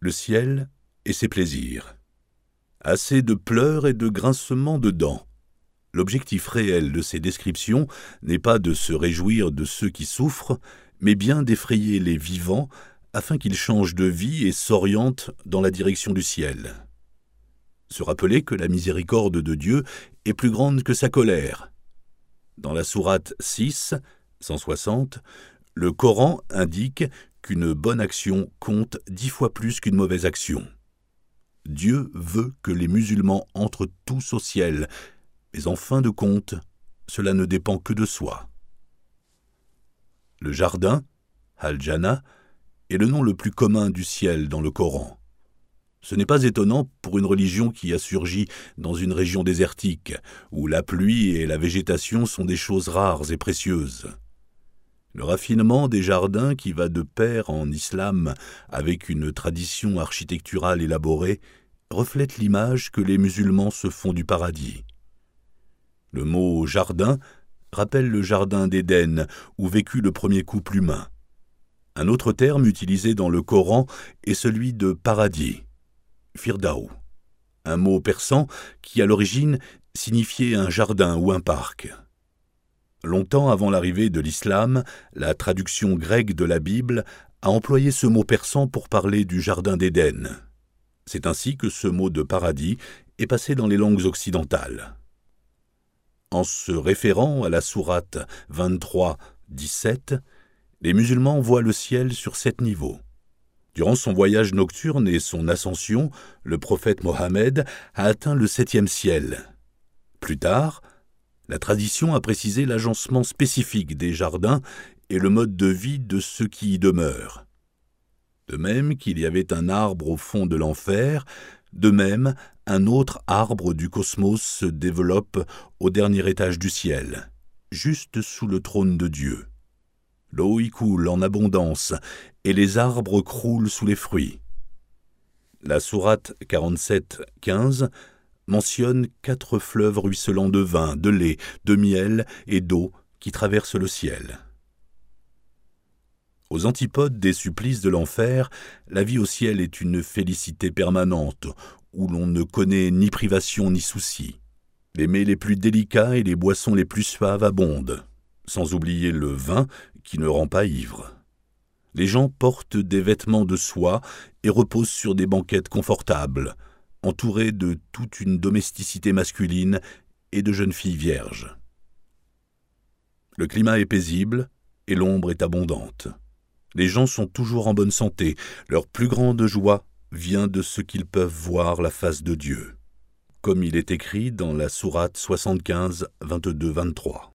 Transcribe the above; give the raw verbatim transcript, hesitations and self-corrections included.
le ciel et ses plaisirs. Assez de pleurs et de grincements de dents. L'objectif réel de ces descriptions n'est pas de se réjouir de ceux qui souffrent, mais bien d'effrayer les vivants afin qu'ils changent de vie et s'orientent dans la direction du ciel. Se rappeler que la miséricorde de Dieu est plus grande que sa colère. Dans la sourate six, cent soixante, le Coran indique qu'une bonne action compte dix fois plus qu'une mauvaise action. Dieu veut que les musulmans entrent tous au ciel, mais en fin de compte, cela ne dépend que de soi. Le jardin, Al-Jannah, est le nom le plus commun du ciel dans le Coran. Ce n'est pas étonnant pour une religion qui a surgi dans une région désertique, où la pluie et la végétation sont des choses rares et précieuses. Le raffinement des jardins qui va de pair en islam avec une tradition architecturale élaborée reflète l'image que les musulmans se font du paradis. Le mot « jardin » rappelle le jardin d'Éden où vécut le premier couple humain. Un autre terme utilisé dans le Coran est celui de paradis, Firdaou, un mot persan qui à l'origine signifiait un jardin ou un parc. Longtemps avant l'arrivée de l'islam, la traduction grecque de la Bible a employé ce mot persan pour parler du jardin d'Éden. C'est ainsi que ce mot de paradis est passé dans les langues occidentales. En se référant à la sourate vingt-trois, dix-sept, les musulmans voient le ciel sur sept niveaux. Durant son voyage nocturne et son ascension, le prophète Mohammed a atteint le septième ciel. Plus tard, la tradition a précisé l'agencement spécifique des jardins et le mode de vie de ceux qui y demeurent. De même qu'il y avait un arbre au fond de l'enfer, de même un autre arbre du cosmos se développe au dernier étage du ciel, juste sous le trône de Dieu. L'eau y coule en abondance et les arbres croulent sous les fruits. La sourate quarante-sept, quinze mentionne quatre fleuves ruisselants de vin, de lait, de miel et d'eau qui traversent le ciel. Aux antipodes des supplices de l'enfer, la vie au ciel est une félicité permanente, où l'on ne connaît ni privation ni souci. Les mets les plus délicats et les boissons les plus suaves abondent, sans oublier le vin qui ne rend pas ivre. Les gens portent des vêtements de soie et reposent sur des banquettes confortables, entourés de toute une domesticité masculine et de jeunes filles vierges. Le climat est paisible et l'ombre est abondante. Les gens sont toujours en bonne santé. Leur plus grande joie vient de ce qu'ils peuvent voir la face de Dieu, comme il est écrit dans la sourate soixante-quinze, vingt-deux, vingt-trois.